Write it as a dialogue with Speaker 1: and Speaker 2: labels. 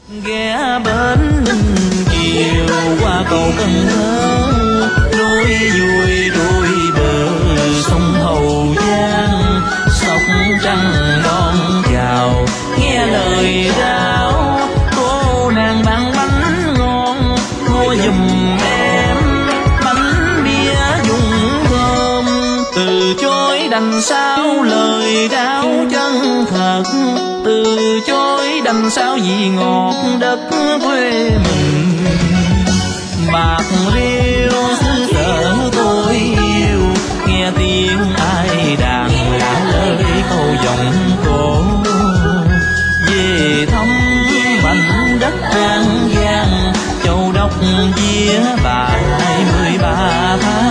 Speaker 1: ghé bến Ninh Kiều qua cầu Cần Thơ, đôi vui đôi bờ sông Hậu Giang, sóc trăng đón chào nghe lời rao, cô nàng bán bánh ngon mua giùm em, bánh bia dùng thơm từ chối đành sao lời đau chân thật, từ chối đành sao vì ngọt đất quê mình. Bạc Liêu xứ sở tôi yêu, nghe tiếng ai đàn lạ lời câu giọng cổ, về thăm mảnh đất An Giang, Châu Đốc vía bà 23 tháng.